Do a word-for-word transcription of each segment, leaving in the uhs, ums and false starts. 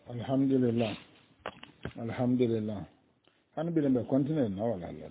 alhamdulillah alhamdulillah han bi lembe continue na wala la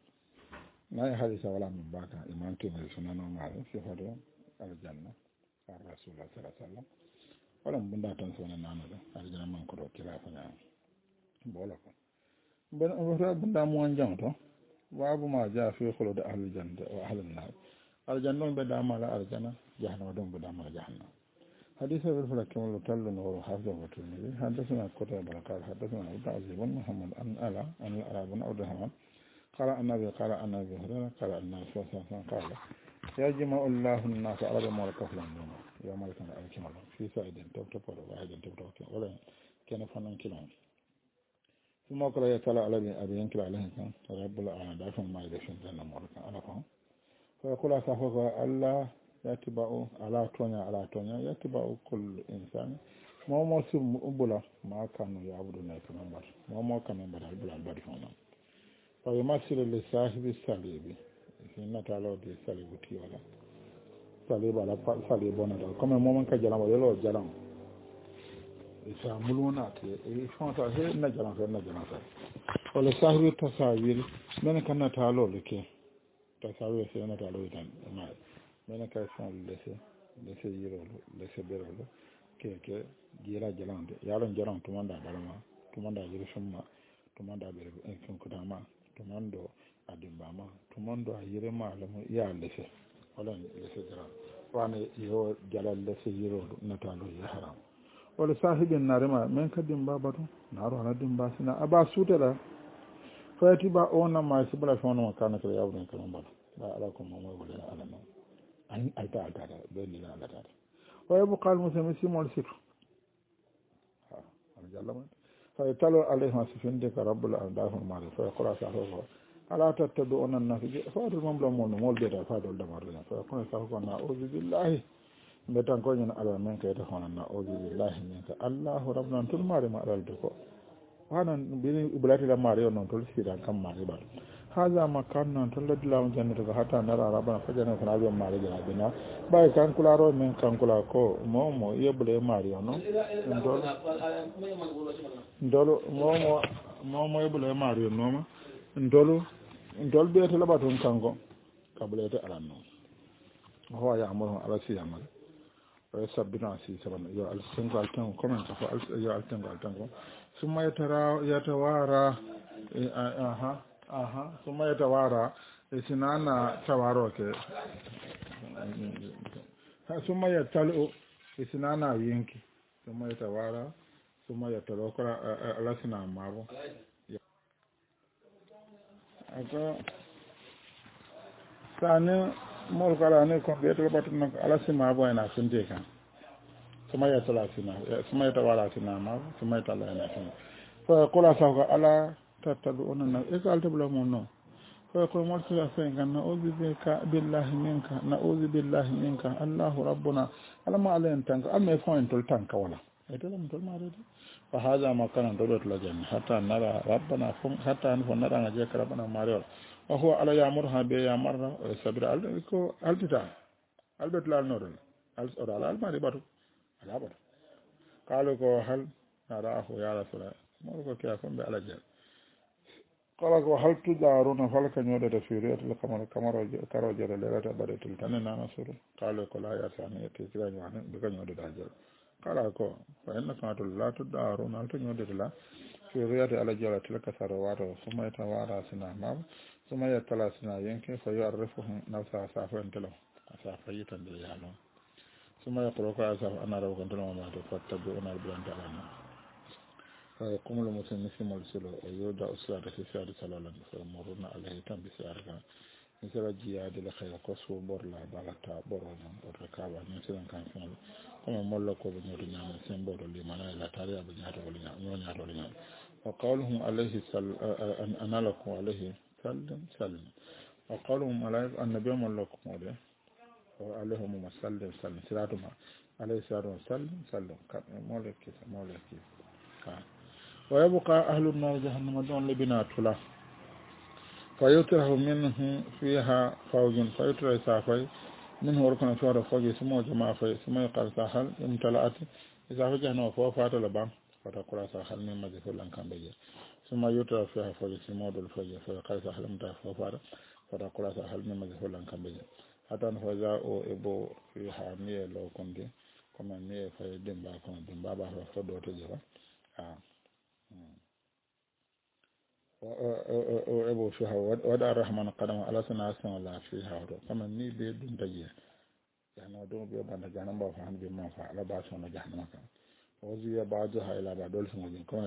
na ya hadisa wala min baka iman to be sunano ma fi hodo al janna ar rasulullah sallallahu alaihi wasallam wala bunda tan sona nana da al janna man ko do kila fa na bola ko ben wata bunda mo anjam to wabu ma ja fi khulud al janna wa ahli an-nar al janna be da mala al janna jahannam do be da mala jahannam حديث الرسول كما لو تلون ورو حافظ وتلميذ حدثنا قتيبة بن قال حدثنا أبو عزيز بن محمد أن ألا أن الأراب بن عبد الرحمن قال النبي قال النبي هريرة قال النبي صلى الله عليه وسلم قال يجمع الله الناس على ما كفلا اليوم يوم الكمال الكمال في سعيد تبتب واحد تبتب ولا كان فنان كلام ثم قال يتلى على أبي ينكر عليه كان رب العالمين دافع ما يدفن جنة مولكا أنا فهم فيقول أصحابه الله yatiba'u ala tonya ala tonya yatiba'u kullu insani mo mo sum ubula ma kanu ya abudu na kana bar mo mo kanu bar albula bar fona fa yamasilu li sahibi salibi inna ta'ala di salibu ti wala saliba la salibu bona da comme mo man ka jalam yelo jalam isa muluna te e fonta he na jalam fe na jalam fe wala sahibi tasawir men kana ta'ala leke tasawir se na ta'ala itan ma mena kay fon lese lese yirolo lese berolo keke gira jalande yaron jaran tumanda dalama tumanda yiri summa tumanda bere en kin kudama tumando adimbama tumando ayire malamu ya lese wala lese jaran wane yo jalal lese yirolo natalo ya haram wala sahibin narima men kadim babatu naro na dimba sina aba sutela fati ba ona ma sibala fono makana kala yawon kan bala ba ala ko mo wala ala no an alta alta be ni la alta wa yabqa al muslimin simul sitr ha an jallama fa yatalu alayhi wasifin de rabbul alamin ma fa yaqra sahu ala tattabi'una an-nafi fa adul mamla mon mol be da fa dol da marina fa kun sa ko na uzu billahi be tan ko nyen ala men kay ta honan na uzu billahi min ka allah rabbuna tul mari ma dal ko hanan bi ibrati da mari non tul sida kam mari ba haza makan non to laddi lawo jannata ko hatta nara rabana fajana ko nabi mari jana bina bay kan kularo men kan kula ko momo yebule mari ono ndol ndol momo momo yebule mari ono ndol ndol be to labaton kango kabulete alanno ho ya amon ala siyamal o sabbina si saban yo al singal tan comment ko al yo al tangal tango summa yatara yatawara aha aha suma ya tawara isinana tawaro ke suma ya talu isinana yinki suma ya tawara suma ya talokra alasina mabo aka sane mol kala ne ko be to batun alasina mabo ina sunte kan suma ya talasina suma ya tawara sina mabo suma ya talana kan fa qula sa ala tattabi'una na ikal tabla monno ko ko mortila fe gan na uzu bika billahi minka na uzu billahi minka allah rabbuna alama alen tanka amma fon tol tanka wala e to lam tol mare fa hada ma kana dawlat la janna hatta nara rabbana fum hatta an fon nara ngaje rabbana mare wa huwa ala ya'murha bi ya'marra wa sabra al ko altita albet la nodon al oral al mari batu ala batu kalo ko hal narahu ya rasul mo ko kiya ko be ala jall قال وهل تدارون فلك نودة في رياض القمر كمر كروجر ليلة بدت التنين نصر قال لا يا ثاني تجري يعني بكن نودة هجر قال كو فإنك لا تدارون هل تنودة لا في رياض على جرة تلك ثروات ثم يتوارى سنا مام ثم يتلا سنا ينكي فيعرفهم نفسها سافين تلو سافيتا باليالون ثم يقول كأسف أنا لو كنت لهم ما تفتبعون البلان تعلمون فيقوم المسلم مثل السلو ويودع أسرار في سعر سلالة فيمرون عليه تنب سعرها مثل الجياد لخير قصو برلا بالتا برنا والركابة مثل كان فعل كما ملكوا بنير نعم سنبور لمن لا تاريا بنير ولنعم وقولهم عليه سل أنا لكم عليه سلم سلم وقولهم عليه النبي ملكم عليه وعليهم مسلم سلم سلاتما عليه سلم سلم سلم مولك مولك كان ويبقى أهل النار جهنم دون لبنات له فيطرح منه فيها فوج فيطرح سافي منه وركن فيها فوج سمو جماعة في سمو يقال ساحل امتلأت إذا فجهنا وفوفات لبان فتقول هل من مذهب لن كان بيجي ثم يترى فيها فوج سمود الفوج فيقال هل متى فوفار فتقول هل من مذهب لن كان بيجي حتى فجاء أو إبو فيها مية لو كنت كما مية فيدين باكم دين بابا فدو تجرا آه وإبو فيها ودع الرحمن قدم على سنة أسمى الله فيها كما مية بيدين تجي يعني ودون بيبان جهنم بافهم بما فعل باسون جهنم كان وزي بعضها إلى بعض دول سمجين كما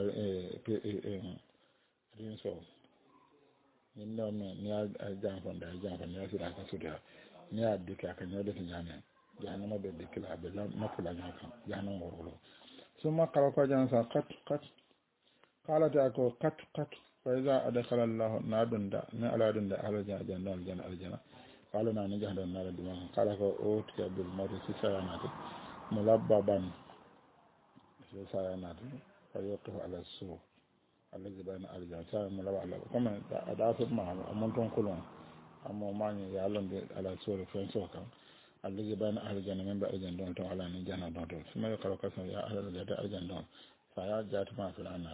رين سو نيو نيا جان فون دا جان فون نيا سيدا كسوديا نيا ديكا كان نيو ديك جاني جهنم بي ديكلا بلا نفلا نياكا جهنم ورولو ثم قال كو جان سا قط قط قالت اكو قط قط فإذا أدخل الله نادن دا نالا دن دا على جان جان جان الجنة قال نا نجح دون نار دم قال كو اوتي بالموت سيسايانات ملببا سيسايانات فيوقف على السوق الذي بين الرجال سايا ملبا على كما ادات ما امونتون كلون اما ماني يالون على السوق فين سوكا الذي بين الرجال من بعد جن دون تو على نجانا دون تو ثم يقال كسم يا اهل الرجال دون فيا جات ما في النار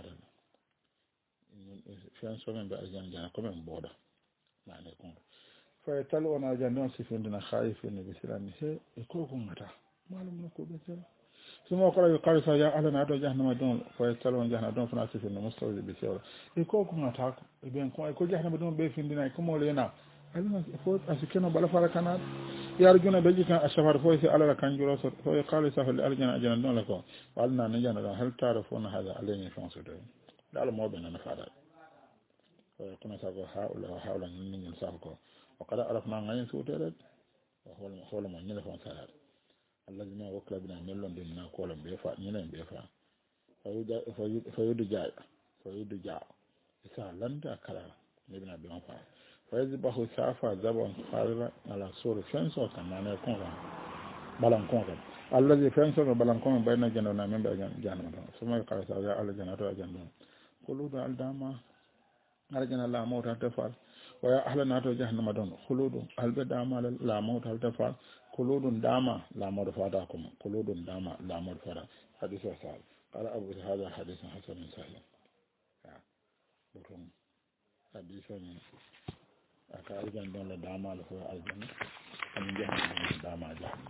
فين سوق من بعد جن جنا كما بودا معنى كون فيتلون أجندون سفندنا خائفين بسلام هي يكوكم متى معلوم نكو بسلام ثم قال يقال سيا أهلنا أدو جهنم دون فيتلون جهنم دون فنا سفندنا مستوى بسلام يكوكم متى يبين كون يكو جهنم دون بيفندنا يكمو لينا ألنا فوت أسكنوا بلا فرقنا يارجون بيجيكا السفر فويس على كان جلوس فيقال سفر الأرجن أجندون لكم وقالنا نجانا هل تعرفون هذا علينا فانسدون لا لا مو بيننا نفعل ويكون سافر هؤلاء وهؤلاء من ينسافكم وقد عرفنا غاين سوترد وهو المخول من نلفون سالات الذين وكلا بنا نلون دينا كولم بيفا نلين بيفا فيود جاء فيود جاء إسا لندا كلا نبنا بيفا فيذبح سافا زبون خاربا على سور فنسو كان نانا يكون بلان كون الذي فنسو بلان كون بين جنونا من بين جنونا ثم يقال سافا على جنونا جنونا قلود الداما على جنونا لا موت تفعل ويا أهل ناتو جهنم دون خلود هل بداما لا موت هل تفعل خلود داما لا موت فاتاكم خلود داما لا موت فاتا حديث وسال قال أبو هذا حديث حسن سهل بكم حديث أكاد جندون لداما لفوا الجنة أمن جهنم داما جهنم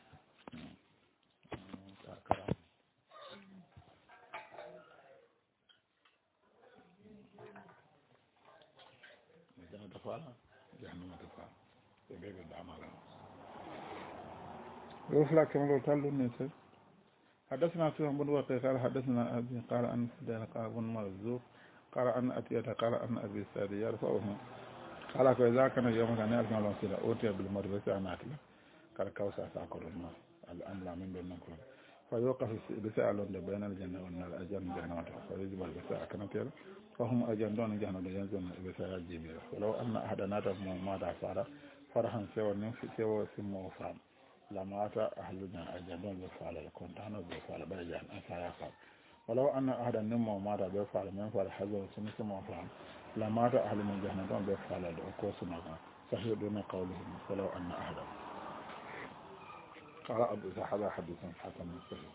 تفعل جهنم تفعل يبيب العمل يوفلا كما لو تلو النسر حدثنا سيدنا بن وقي قال حدثنا أبي قال أن فدان قال بن مرزوق قال أن أتيت قال أن أبي سادي يرفعه قال إذا كان يوم كان يرفع الله سيدا أوتي بالمربس عناتنا قال كوسع ساكر النار الأمر من بين نكون فيوقف بسألون بين الجنة والنار أجل جهنم فيجب البساء كنتير فهم أجندون جهنم ينزلون بساء الجبير ولو أن أحد ناتهم ماذا فعل فرحا سوى نفسي سوى سمو فعل لما أتى أهلنا أجندون بفعل كنت أنا بفعل بيجان أنسى يفعل ولو أن أحد نمو ماذا بفعل من فعل حزو سمو فعل لما أتى أهل من جهنم بفعل أكوسنا صحيح دون قولهم ولو أن أحد قال أبو هذا حديث حسن صحيح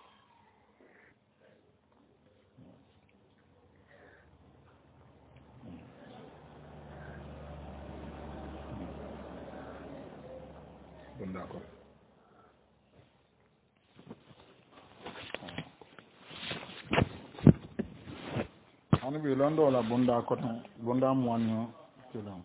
bundako hani bi londo la bundako tan bunda muanno tilon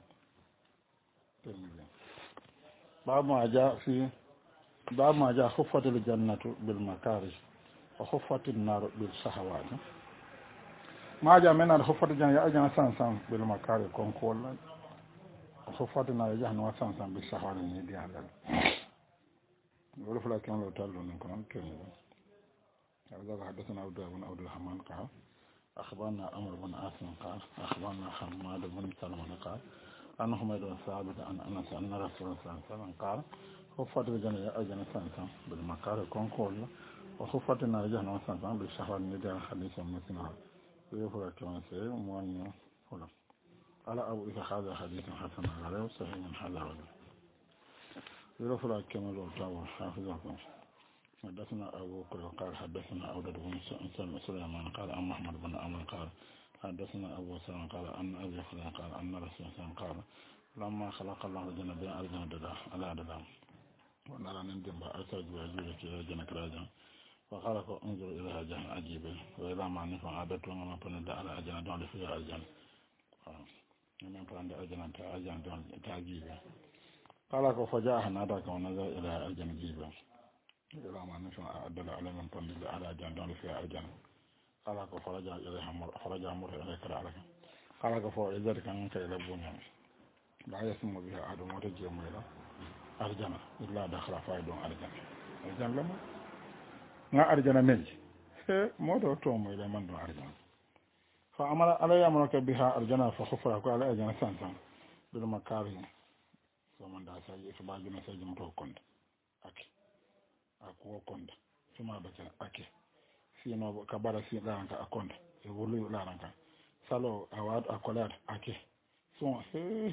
babu aja fi babu aja khuffatul jannatu bil makarih wa khuffatin nar bil shahawat ma ja menan khuffatul jannatu ya ajana san san bil makarih kon ko wala khuffatul nar jahannam san san bil shahawat ni di halal wala fala kan lo tallo non kon ken هذا حدثنا عبد بن عبد الرحمن قال أخبرنا عمرو بن عاصم قال أخبرنا حماد بن سلمة قال أن حميد بن ثابت أن أنس أن رسول الله صلى الله عليه وسلم قال خفت الجنة أجنة سنسان بالمكار كونكول وخفت النار جهنم سنسان بالشهوة نداء حديث مثلها ويفرق كما سيء مواني هنا على أبو إذا هذا حديث حسن عليه صحيح من هذا وجه ويفرق كما لو تاوى حافظكم حدثنا أبو كريب قال حدثنا أودة بن سليمان قال عن محمد بن عمرو قال حدثنا أبو سلمة قال أن أبي هريرة قال أن رسول الله قال لما خلق الله الجنة بين الجنة ددا على ددا ونرى نندم بأسج ويجوز إلى الجنة كراجا فخلق انظر إليها جهل عجيبة وإلى ما نفع عادته وما بند على الجنة دون فيها الجنة ومن بند الجنة الجنة دون تعجيبة قال فجاءها ناداك ونزل إلى الجنة جيبة إلى ما نفع أدل على من بند على الجنة دون فيها الجنة قال فرجع إليها فرجع مر إليك رعلك قال فإذا كان أنت إلى بنيان لا يسمى بها آدم وتجي ميلا أرجنا إلا دخل فايدون أرجنا أرجنا لما نا أرجنا منج موضوع توم إلى من دون أرجنا فأمر على يأمرك بها أرجنا فخفرك على أرجنا سانسان بالمكاره فمن دا ساجي فباجنا ساجي متو كوند أكي أكو كوند ثم بكنا أكي sino ka bara si lanka akonda e wulu lanka salo awad akolat ake so he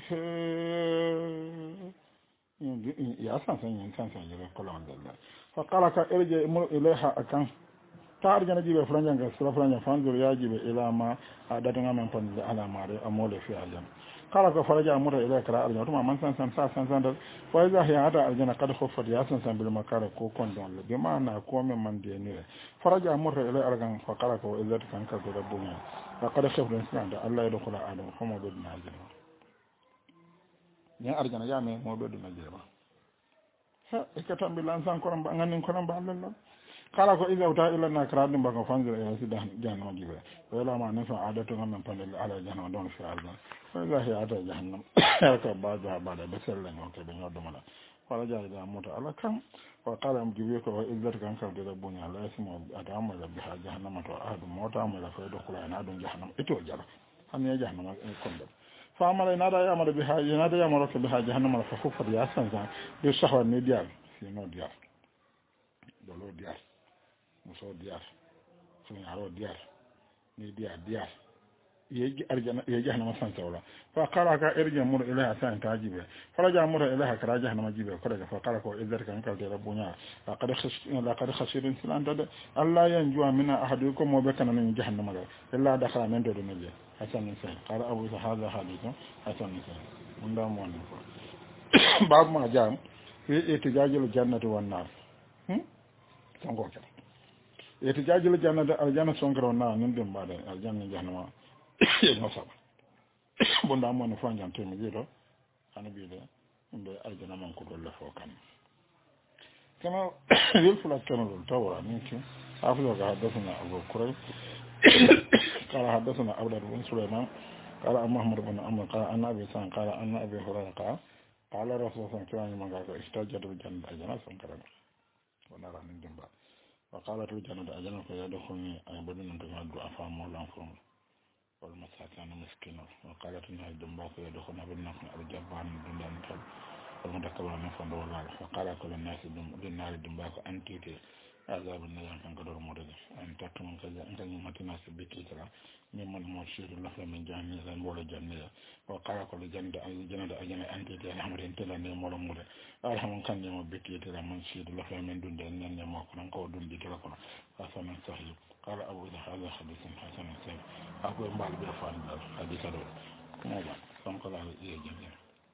he ya san san yin san san yele kolon dalla fa qala ka irje mu ilaha akan tar jana jibe franja ga sura franja fanzur ya jibe ila ma adatu ngamen pan ala mare amole fi aljana qala ka faraja mura ila kara aljana to man san san sa san san da wa iza hiya hada aljana kad khuffat ya san san bil makara ko kon don le be mana ko men man de ni faraja mura ila argan fa qala ka illa kan ka da bunya fa qad khafra insan da Allah ya dukula adam kuma do na aljana ni aljana ya me mo do na jeba ha ikatam bil ansan koram ba nganin koram ba Allah kala ko iza uta ila na kara dum ba ko fanzira ya sidan jahannama jibe wala ma nafa adatu ngam pandel ala jahannama don fi alba wala hi ata jahannam ka ba da ba da basal la ngoke be nyodo mala wala jaa da mota ala kam wa qala am jibe ko wa izzat kan ka de bunya la ismu adama la biha jahannama to adu mota ma la fa do kula na dum jahannama ito jara han ya jahannama kondo fa amala ina da ya amara biha ina da ya amara biha jahannama fa khufat ya sanza bi shahwa ni dial fi no dial do lo dial muso diyar sun yaro diyar ni diyar diyar yeji arjana yeji hanama san sawla fa qala ka irja mur ilaha san tajibe faraja mur ilaha karaja hanama jibe ko daga fa qala ko idzar kan ka dira bunya la qad khashin la qad khashirin silan da Allah yanjuwa mina ahadukum mo be kana ni jahannama ga illa dakhala men do ne hasan sai qala abu hadha hadithu hasan sai unda mo ne ko bab ma jam fi itijajul jannati wan nar hm tango ka eti jajil janna da aljanna sonkro na nin dum bade aljanna jahannama e no saba bonda mo no fanjan to mi jiro ana bi de inde aljanna man ko dolla fo kan kama yul fula kana do tawa ni ki aflo ga hadathana abu kuray qala hadathana abdul bin sulaiman qala muhammad bin amr qala anna abi san qala anna abi hurairah qala qala rasulullah sallallahu alaihi wasallam ga istajadu janna aljanna sonkro wana ran nin dum ba وقالت الجنة أجنة فيدخلني أبدا أن تقعد أفهم ولا أفهم والمساكين مسكين وقالت إنها الدنبا فيدخلني أبدا أن الجبان من دون أن تب والمتكبر من فند والله فقال كل الناس للنار الدنبا أنت عذاب النار كان قدر مرد أن تكتم كذا أنت يمتنا سبكي ترى ممن مرشد الله من جهنم ولا جنة وقال كل جنة الجنة أجنة أنت أحمد أنت لنا ولا مرد alhamdulillah kan yama beki tira man shidu la famen dunde nan ne mako nan ko dundi tira kono hasan sahih qala abu hadha hadithun hasan sahih ako mbal be fan dal hadisa do naba sam ko la ye jenge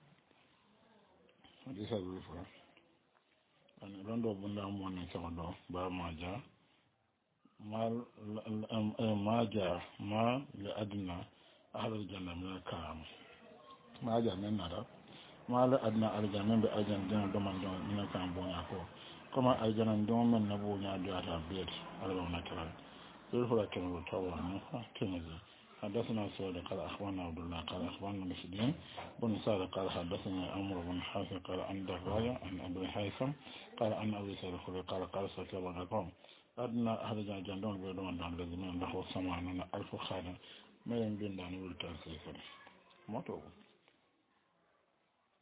hadisa do fa an rondo bunda mo ne sama do ba ma ja mal ma ja ma li adna ahlul janna min karam ma ja men nada mala adna aljanna be aljanna do man do ni kan bonya ko kuma aljanna do man na bonya do ata bet alba na kala so ko kan do tawa no ha kemiza حدثنا سعيد قال أخبرنا عبد الله قال أخبرنا مسدين بن سعد قال حدثنا عمرو بن حاتم قال عن دراية عن أبي هيثم قال عن أبي سعيد الخدري قال قال سعيد بن قوم أدنى أهل الجنة بيدون عن الذين له ثمانون ألف خادم ما يمكن أن يلتقي سيفا ما توقف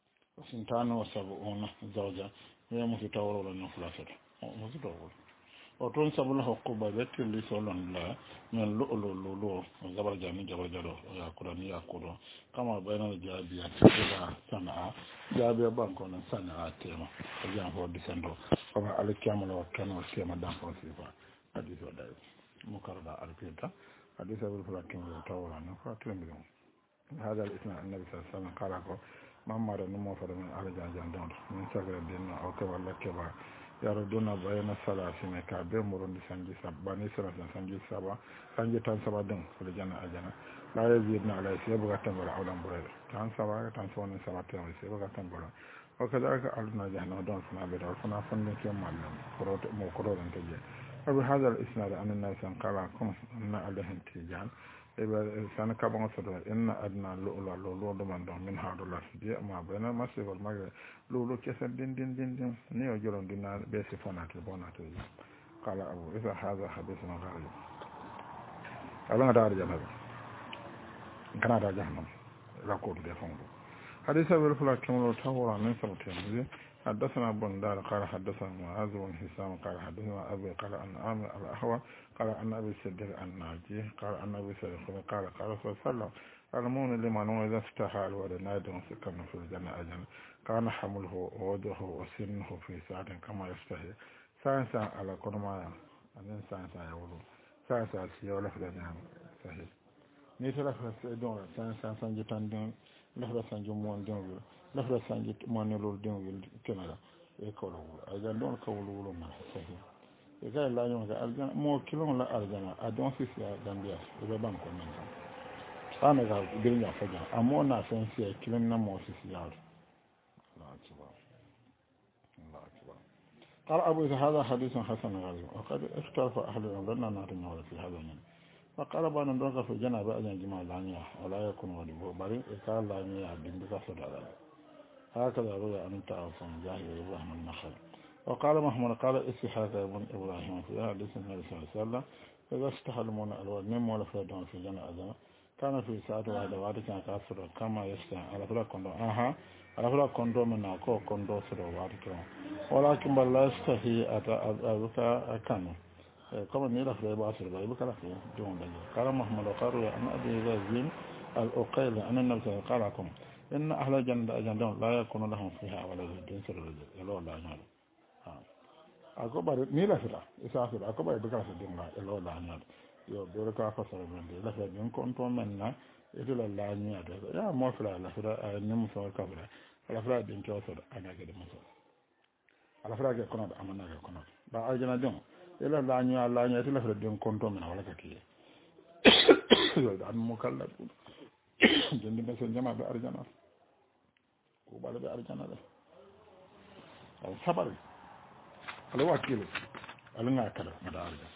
سنتان وسبعون زوجة هي مفتاورة لنا فلاسة مفتاورة o toon sabula hokkuba ɓe tilli solon la min lu'lu lulu jabar jami jabar jalo yakura ni yakuro kama ɓaynano jaabiya tela sana jaabiya banko non sana tema o jan fo disendo oba alikiyamala wa keno tema danfo sifa hadis o dayi mo karoɗa alpinta hadis abul fulakimlo tawrano fa tilembiɗum هذا الإسناد النبي صلى الله عليه وسلم قال محمد نمو فرد من أهل جان دون من سجل الدين أو كبر لكبر يردون بين الثلاثين كابين مرون سنجي سبا بني ثلاثين سنجي سبا سنجي تان سبا دون في الجنة أجنة لا يزيدنا عليه سيبغى تنبرا أولا بريد تان سبا تان سوان سبا تنبرا سيبغى تنبرا وكذلك أردنا جهنم دون سنا بدر فنا فندن كيوم معلم مو قرور انتجي وبهذا الإسناد أن النبي صلى الله عليه وسلم قال أن عليهم تيجان إذا كان كابون صدر إن أدنى لولا لولو دمان دون من هذا الأسبوع ما بين المسجد والمغرب لولو كسر دين دين دين دين نيو جلون دينا بيسي فناتي بوناتي قال أبو إذا هذا حديث غريب ألون دار جنب كان دار جهنم لا كود دفعه حديث أبو الفلاك كملوا تهورا من سبتين حدثنا بن دار قال حدثنا معاذ بن هشام قال حدثنا أبي قال أن عامر الأحوى قال أن أبي الصديق الناجي قال أن أبي الصديق قال قال صلى الله عليه وسلم المؤمن لمن إذا استحى الولد نادى سكن في الجنة أجل كان حمله ووضعه وسنه في ساعة كما يستحي ساعة ساعة على كل ما أن ساعة ساعة يقولون ساعة ساعة سيولة في الجنة صحيح نيتلا في الدون ساعة ساعة ساعة جتان lafra sanjo mon denwil lafra sanjo manelol denwil kenala e kolo a jan don ko wulu ma sahi e ga la nyon ga aljana mo kilon la aljana a don sisi a gambia e be banko men sana ga birnya faja amo na san si kilon na mo sisi ya Allah akbar Allah akbar قال أبو إذا هذا حديث حسن غريب وقد اختلف أهل العلم لنا نعلم في هذا من فقال بعض الناس في جناب أجن جماعة لانيا ولا يكون وليه بل إذا لانيا عبد بكسر على هكذا روي عن تعاصم جاهل إبراهيم النخل وقال محمد قال إسحاق ابن إبراهيم في حديث النبي صلى الله عليه وسلم إذا استحلمون الألوان نم ولا فردون في جنة أجن كان في ساعة واحدة وعد كان كافر كما يستطيع على فلا كندو أها على فلا كندو من أكو كندو سر وعد كلام ولكن بل لا يستحي أتا أذكى كانوا كما نيرا في باسر باي بكلا في دون دجا قال محمد قالوا ان ابي ذين الاقيل ان النبي صلى الله عليه وسلم ان اهل الجنه اجندون لا يكون لهم فيها ولا دين سر لو لا نال ها اكو بار نيرا فتا اسافر اكو بار بكلا في دون لو لا نال يو بيركا فسر من دي لا في دين كونتو مننا ادل لا نيا يا مو فلا لا فلا نيم سو كبر لا فلا دين كيو سو انا كده مso ala fara ke kono amana ke kono ba aljana don ila lañu lañu ati la fa den konto men wala ka kiye yo dan mo kala bu den be sen jama be arjana ko bala be arjana la al sabar ala wakile ala nga kala ma da arjana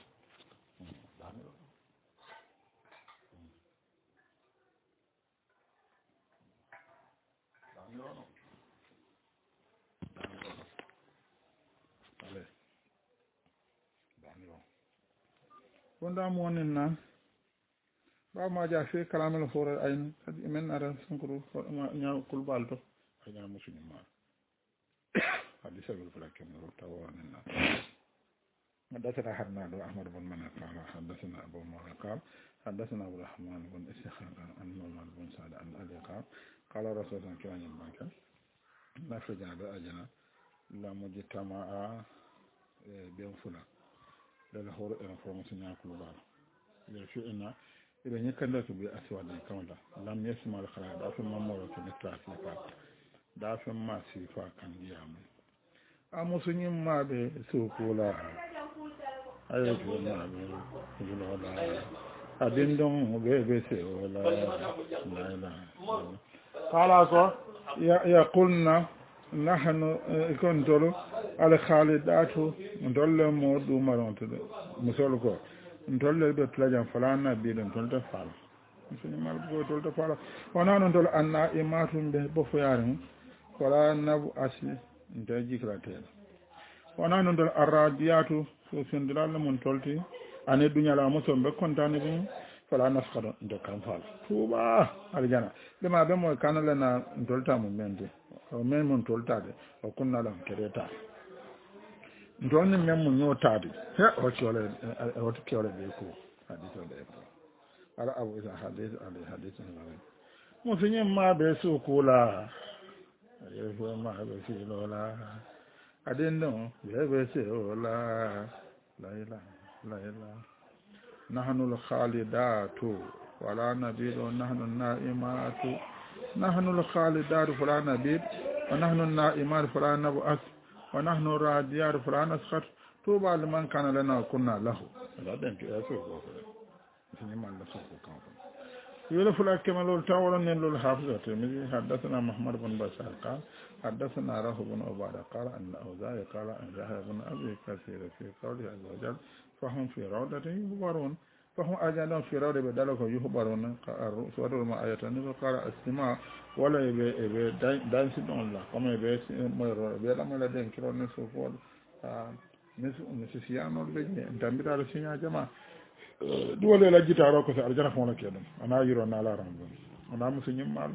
wanda mu wannan nan ba ma ja fe kalamul horar ayin kadi men ara sunkuru ma nya kulbal to ajana musulmi ma hadisa bil falakin tawana nan حدثنا حرناد أحمد بن منى قال حدثنا أبو معاوية قال حدثنا أبو الرحمن بن إسحاق عن محمد بن سعد عن أبي قال قال رسول الله كان يبانك لا فجاب أجنا لا مجتمع بين فلان لا هو أنا فرمسنا كل بار يرفع إن إذا يكندت بأسواد كملا لم يسمع الخلاء دافع ما مرة نترافيفا دافع ما سيفا كان يام أمسني ما بسوكولا أيوة ما بسوكولا أدين دون بيبسي ولا لا لا قال أكو يقولنا نحن كنتم على خالدات ندل مود مرونت مسولكو ندل بتلاجان فلانا بيدن تولت فال مسني مال بو تولت فال وانا ندل ان اماتم به بفيارن ولا نب اسي نتاجي كراتل وانا ندل الراديات سندلال من تولتي اني دنيا لا مسوم be kontane bu fala nasxado de kan fal tuba aljana lema be mo kanala na tolta mu mende o men mon tolta de o kunna lam kereta ndoni memmu nyotade he o chole o to kewle be ko hadithu de ko ala abu isa hadith ali hadithu ngare mo finye ma be su kula ye fo ma be fi lola adendo ye be se ola la ila la ila nahnu al khalidatu wala nabidu nahnu naimatu nahnu al khalidatu wala nabid wa nahnu naimatu wala nab'at wa nahnu radiyatu wala nasqat tuba liman kana lana kunna lahu la den ke aso ko finye ma la so ko kan يقول لك كما لو تاورا من لول حافظ الترمذي حدثنا محمد بن بشار قال حدثنا راه بن عبادة قال ان اوزاعي قال ان ذهب بن ابي كثير في قوله عز وجل فهم في روضة يخبرون فهم اجانهم في روضة بدلك يخبرون سورة ما ايتان قال استماع ولا يبي دانس دون الله كما يبي ميرو يبي لا ملا دين كيلو نسوفول نسو نسيانو بيجي دامبيتا لسيا جماعه duwale la jitaro ko sa aljana ko wona kedum ana yiro na la ram ana musu nyimmal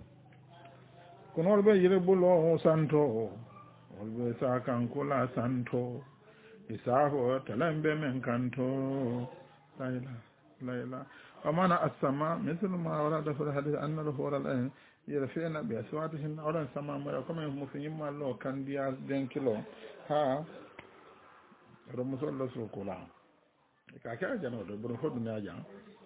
kono wolbe yire bulo santo wolbe sa kan kula santo isaho talambe men kanto layla layla amana as-sama mithlu ma warada fi hadith anna lahu wala yirfina bi aswatihin awlan sama ma kuma musu nyimmal lo kan dia den kilo ha ro musollo su kula ka ka jano do bro fodu na ja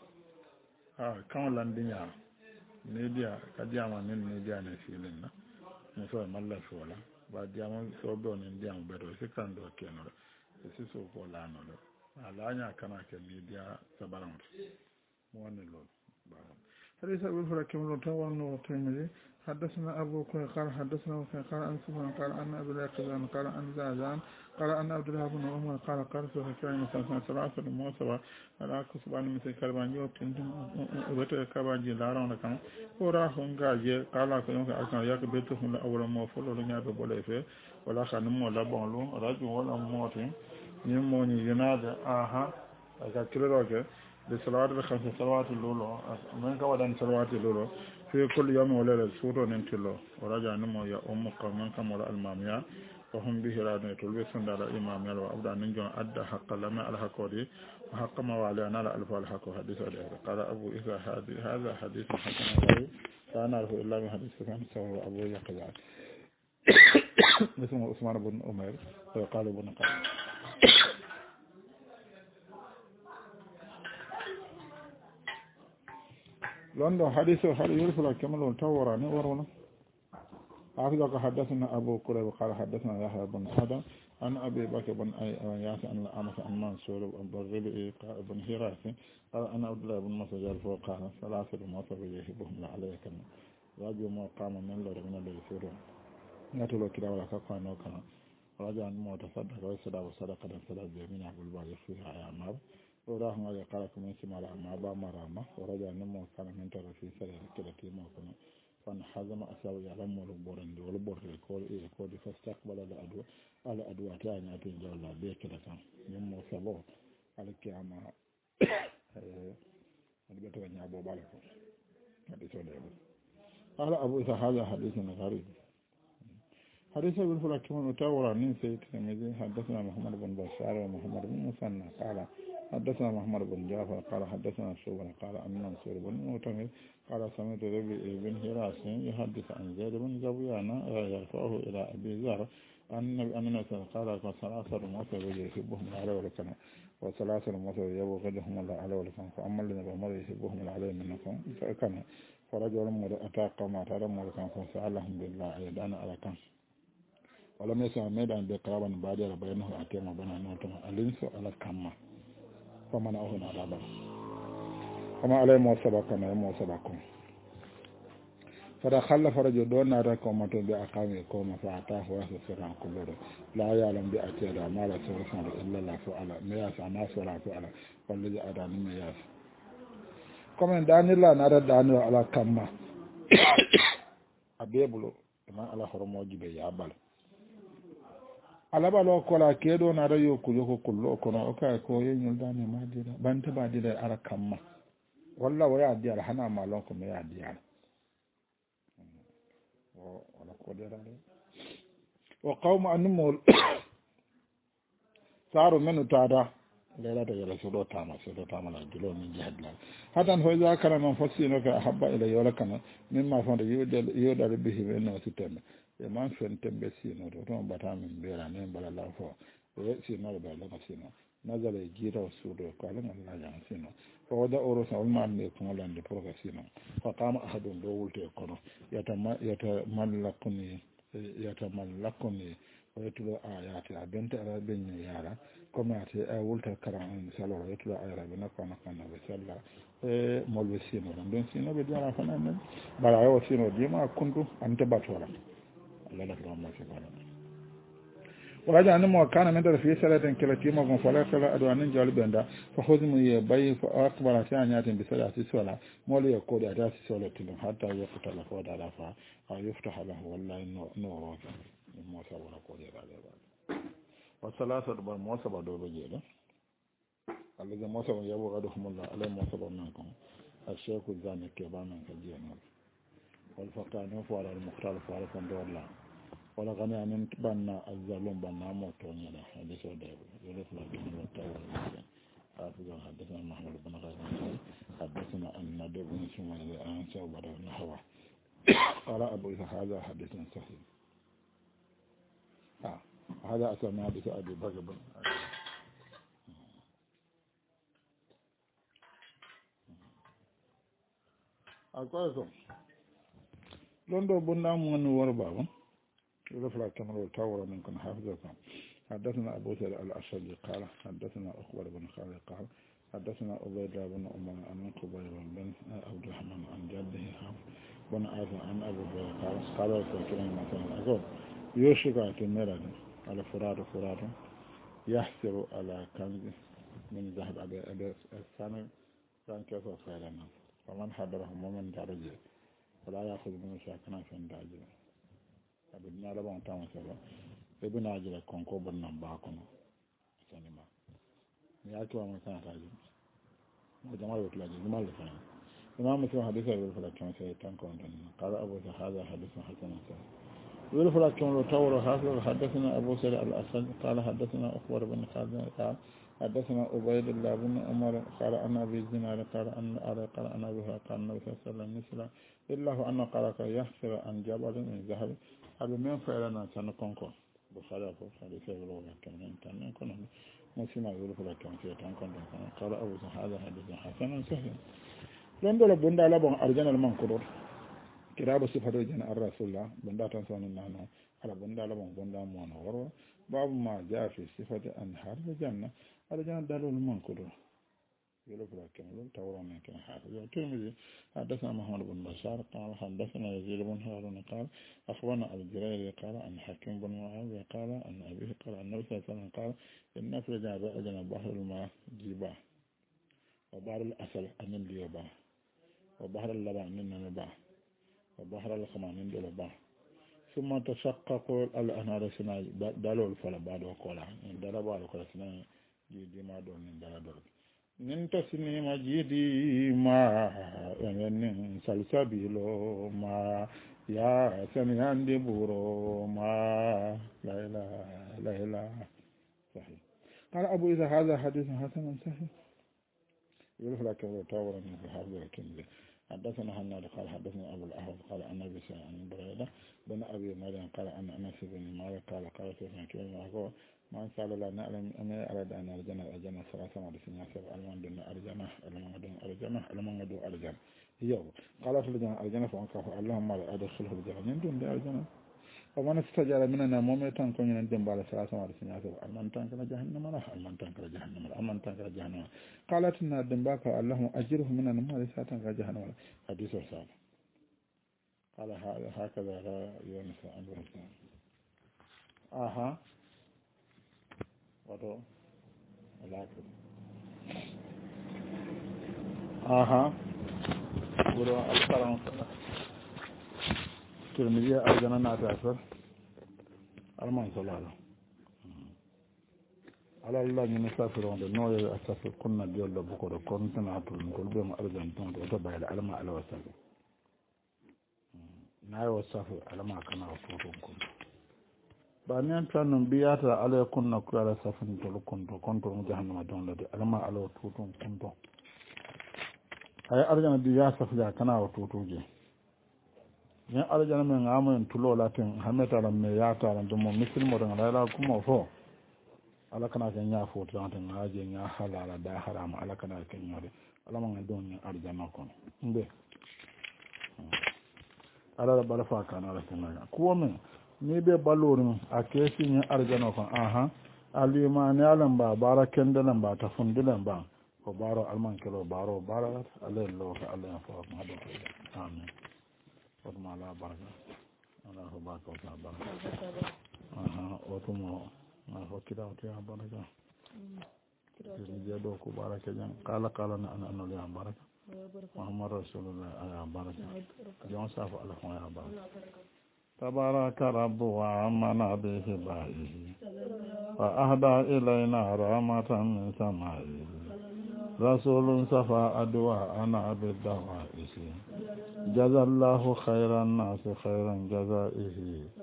ha kan landinya ne dia ka diama nen ne dia ne filin na mo so malla fola ba diama so do ne dia mo bedo se kan do keno se so ko la no do ala nya kana ke ne dia sabaram mo ne lo ba hadisa bi fara kim lo tawon no temede حدثنا أبو كوي قال حدثنا وكي قال أن سبحانه قال أن أبو الأقزان قال أن زازان قال أن عبد الله بن عمر قال قال سوى كاي مثلا سلاسة الموسوى على كسبان مثل كربان يوتين وبتر كربان جي لارون لكم وراهم غاجي قال كيوم كأكنا يك بيتهم لأول موفل ولن يابي بوليفه ولا خانمو لبونلو رجو ولا موتين نموني ينادى آها أكاكيروك لصلوات الخمس صلوات اللولو من كودان صلوات اللولو في كل يوم وليلة سورة ننتلو ورجع نمو يا أم قومن كم ولا المامية وهم به رادنا يتلبي سند على الإمامية وأبدا ننجو أدى حق لما على حقودي وحق ما وعلينا على ألف الحق حديث عليه قال أبو إذا هذا حديث حسن غريب لا نعرف إلا من حديث سفيان سوى أبو يقظان اسمه عثمان بن أمير وقال ابن قال لندن حديث حديث يرسل كمال توراني ورونا حافظك حدثنا أبو كريب قال حدثنا يحيى بن آدم عن أبي بكر بن ياسر عن الأمس عن منصور بن ربيع بن هراس قال أنا عبد الله بن مسعود الفوق قال ثلاثة مصر يحبهم عليك راجو ما قام من لور من الذي سورة نتلو كلا ولا كقانو كان رجع ما تصدق وصدق وصدق صدق جميع أبو الباري فيها يا مار وراه ما قال كم اسم على ما با مرامة ورجع نمو كان من ترى في سنة كده تيمو كنا فانحزم أسوي على مول بورند ولا بورد يقول إيه يقول فاستقبل الأدوى على أدوى تاني أتين جولا بيك كده كان نمو سبوا على كيما اللي بتواني أبو بالك هذا سؤال قال أبو إذا هذا حديث غريب حديث ابن فلك من متورى من سيد الترمذي حدثنا محمد بن بشار ومحمد بن مسنى قال حدثنا محمد بن جعفر قال حدثنا شعبة قال عن منصور بن معتمر قال سمعت ربيع بن هراس يحدث عن زيد بن زبيان يرفعه الى ابي ذر ان النبي قال ثلاثة مصر يحبهم على ولكن وثلاثة مصر يبغضهم الله على ولكن فاما الذين بمر يحبهم عليه منكم فكان فرجل مر اتى قوم اتى ملكا فسالهم بالله ايدان على كان ولم يسمع ميدان بقرابا بعد بينه اتيما بنا نوتما الانس على كما فمن أهون على الله وما عليه موسبكم موسبكم فدخل فرج دون ناركم بأقام يقوم فأتاه واسف سرعا كله لا يعلم بأتياد ما لا سوسن إلا الله فعلا مياس عناس ولا فعلا والذي أداني مياس كما داني الله نرى داني على كما أبيبلو ما على حرمو جبه يابل alaba lo kola kedo na rayo kulo kullo kono o kay ko yenyul dane ma dira banta ba dira ara kamma walla waya dira hana ma lon ko me ya dira o wala ko dira o qawma anmul saaru menu taata leelata yala soɗo tama soɗo tama la julo min jihadlal hatan fo ja kana noon fof sino ka habba ila yola kana min ma fonde yiwɗare bihi ɓe no sittemɓe e man fen temɓe sino to toon mbata min mbiyana min mbala law fo e sinoɗo ɓe lama sino nasala e jiitaw suudo ko ala ngal lajan sino fo woda oro sa wolmanne kuŋolande pour que sino fa kama ahadum ɗo wulte kono yata yata mallakuni yata mallakuni o yettuɗo ayate a bente ala ɓeñe yaara comme ate a wulta karan saloro yettuɗo ayara ɓe nakkono kannaɓe salla e molɓe sinoɗon nden sinoɓe diyama fanan nen bara yo sino dima kuntu ante batola allah lafiramafi bala waraja animo kana men tara fi salatin kila timo gon fala kala ado anen jawli benda fa khudmu ye bay fa akbara ta nyatin bi salati sala moli ya kodi ata si sala tilum hatta yafta la foda la fa a yafta lahu wallahi no no roka mo sa wala kodi la la wa salatu ba mo sa ba do be jela Allah ga mo sa ba yabo gadu humullah alay mo sa ba nan ko asheku zane ke ba nan ka jena wal faqanu fa ala al mukhtal fa ala kan dawla wala gani anen banna azzalum banna mo to nyala hadiso de yele fla kin wa tawal حافظ حدثنا محمد بن غزني حدثنا أن ندب بن سمير عن شعبة نحوه قال أبو هذا حديث صحيح آه. هذا أسمى حديث أبي بكر بن أقولكم لندو بنا من وربا يغفر كما لو تاور منكم حافظكم حدثنا أبو سعيد الأشعري قال حدثنا أخبر بن خالد قال حدثنا عبيد بن عمر عن قبيل بن عبد الرحمن عن جده بن عاصم عن أبو هريرة قال قال رسول الله مثلا أقول يوشك أتمرد على فرات فرات يحسر على كنز من ذهب أبي أبي الثاني كان كيف خيرنا فمن حضره ومن درجه فلا يأخذ منه شاكنا في الداجل أبدنا لبعض تاما سبا ابن عجل كونكو بنا باكنا سنما يأتي ومن كانت عجل وجمال يطلع جمال لفعل إمام مسلم حديث يقول فلا كما سيتان كونتن قال أبو سعيد هذا حديث حسن سهل يقول فلا كما طور حافظ حدثنا أبو سعيد الأسد قال حدثنا أخبر بن خالد قال حدثنا عبيد الله بن عمر قال أن أبي الزناد قال أن قال أن أبي قال النبي صلى الله عليه وسلم مثل إلا هو أن قال يحسر عن جبل من ذهب هذا من فعلنا سنكونكو بخلاف حديث يقول كما كان كنا مسلم يقول فلا كما سيتان كونتن قال أبو سعيد هذا حديث حسن صحيح لن دول بندا لبون أرجان المنكرور كتاب صفات جن الرسول الله بندا تنسون النانو على بندا لبون بندا مون ورو باب ما جاء في صفة أنهار الجنة الجنة دلول المنكرور يقول فلا كما تورون من كان حافظ الترمذي حدثنا محمد بن بشار قال حدثنا يزيد بن هارون قال أخبرنا الجريري قال أن حكيم بن معاوية قال أن أبيه قال أن النبي صلى الله عليه وسلم قال إن في جنة بحر الماء جيبا وبحر الأسل أن اليوبا وبحر اللبن من نبا وبحر الخمان من دلبا ثم تشققوا الأنهار سنا دلول فلا بعد وقولا دلوا بعد وقولا سنا جي ما دون من دلدل ننتسني مجيدي ما يعني سلسبيلو ما يا سنيان دي بورو ما لا إله لا إله صحيح قال أبو إذا هذا حديث حسن صحيح يقول لك تاور من هذا الكلمة حدثنا هناد قال حدثنا أبو الأحوص قال أن أبي سعيد عن بريدة بن أبي مريم قال أن أنس بن مالك قال قال سيدنا كلمة أقول ما سأل لا نعلم أن أراد أن أرجنا أرجنا ثلاثة مرسين ياسر ألمان دون أرجنا ألمان دون أرجنا ألمان دون أرجنا يو قال فلجنا أرجنا فأنكف اللهم أدخله الجنة دون أرجنا ومن استجار مننا موميتان كون يندم بالا ثلاثة مرسين ياسر ألمان تنكر جهنم لا ألمان تنكر جهنم ألمان تنكر جهنم قالت إن الدنباك اللهم أجره مننا ما لساتنكر جهنم حديث الصالح قال هكذا لا يونس عن الرسول آها وضو العقل آها وضو القرآن ترمذي أرجنا ناتأثر أرمان صلاة على الله من سافرون النوع أسافر كنا ديال بكرة كنا نعطل نقول بهم أرجان تون وتبع العلماء على وسافر ناي وسافر علماء كنا وفوتهم كنا ba ni tan non biyata ala kunna ku ala safin to kunto konto mu jahannama don lade alama ala tutun kunto ay arjana di ya safja kana wa tutuje yan arjana men ngamo en tulo latin hameta ran me yata ran dum mo misil mo ran ala kuma fo ala kana kan ya fo tan tan haje nya halala da haram ala kana kan yore ala man don ni arjana kon mbe ala bala fa kana ala tan ko men ni be balorin a kesi ni arjana kon aha alima ne alan ba baraken da nan ba ta fundulan ba ko baro alman kilo baro barat ala lo ka ala fa ma do amin wa ma la baraka ala ho ba ko ta baraka aha o to mo ma ho kida o ta baraka ni je do ko baraka jan kala kala na an an ya baraka muhammad rasulullah ya baraka jon safa ala ya baraka تبارك رب وعمنا بهبائه فأهدى إلينا رحمة من سمائه رسول صفى أدواءنا بالدوائس جزى الله خير الناس خيرا جزائه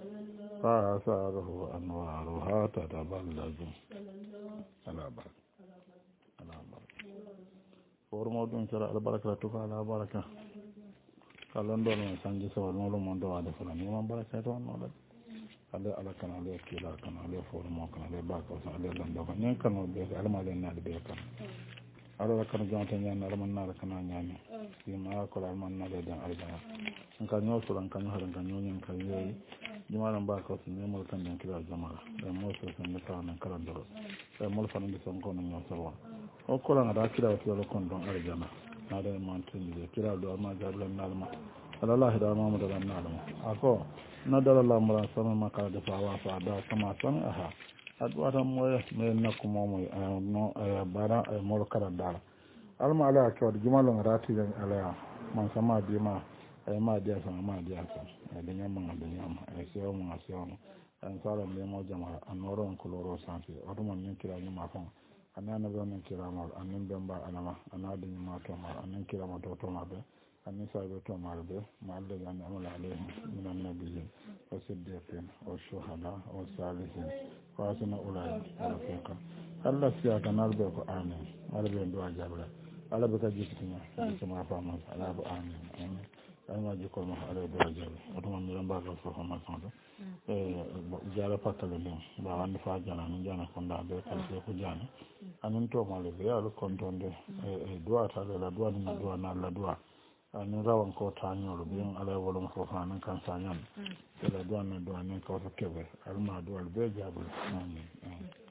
فآثاره أنوارها تتبلج على بركة على بركة فورمودون شرع البركة تفعل على بركة kala ndol men sanji so no mo do wade fala ni mo baraka to no la ale ala kana ale kila kana ale for mo kana ale ba ko ale lando ko nyen kan be ala ma len na be kan ala kana jonta nyan ala man na kana nyami si ma ko ala man na le dan ala kan nyo so kan nyo haran kan nyo nyen kan yoyi jumala ba ko si mo kan den kila jamala e mo so san ne kana kala do e mo fa ndi son ko no nyo so o ko la da kila to lo kon don ala jama na da man tin de kila do ma jabla nalma Allah da ma mu da nalma ako na da Allah mu sama maka da fawa fa da sama san aha adwa ta mo me na kuma mo no bara mo kala dala alma ala ko da jumalon rati dan ala man sama bi ma ay ma dia sama ma dia sa da nyamma da nyamma ay sewo mo sewo an sala le mo jama anoro ko loro santi oto man ni kila ni ma fa anana be men kirama anen be mba anama anade ni ma to ma anen kirama to to ma be anen sa be to ma be ma alle gan amala alayhi min annabiyyin wa siddiqin wa shuhada wa salihin wa asna ulai rafiqa Allah siya kanal be ko amen ala be do ajabra ala be ka jikinya sama fa ma ala be amen amen alma jikko ma ala do ajabra oto man mi lamba ko so ma santo e jara patale le ba wande fa jana ni jana ko nda be ko ko jana anin to male be ala kontonde e doa ta la doa ni doa na la doa anin rawan ko ta nyoro be ala wolum ko fa nan kan sa nyan la doa na doa ni ko so kebe alma doa be jabra amin